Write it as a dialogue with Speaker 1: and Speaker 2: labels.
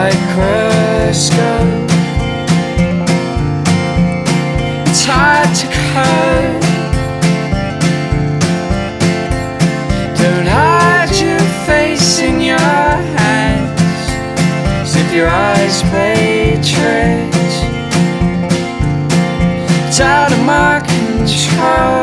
Speaker 1: microscope. It's hard to cut. Don't hide your face in your hands, as if your eyes play tricks. It's out of my control.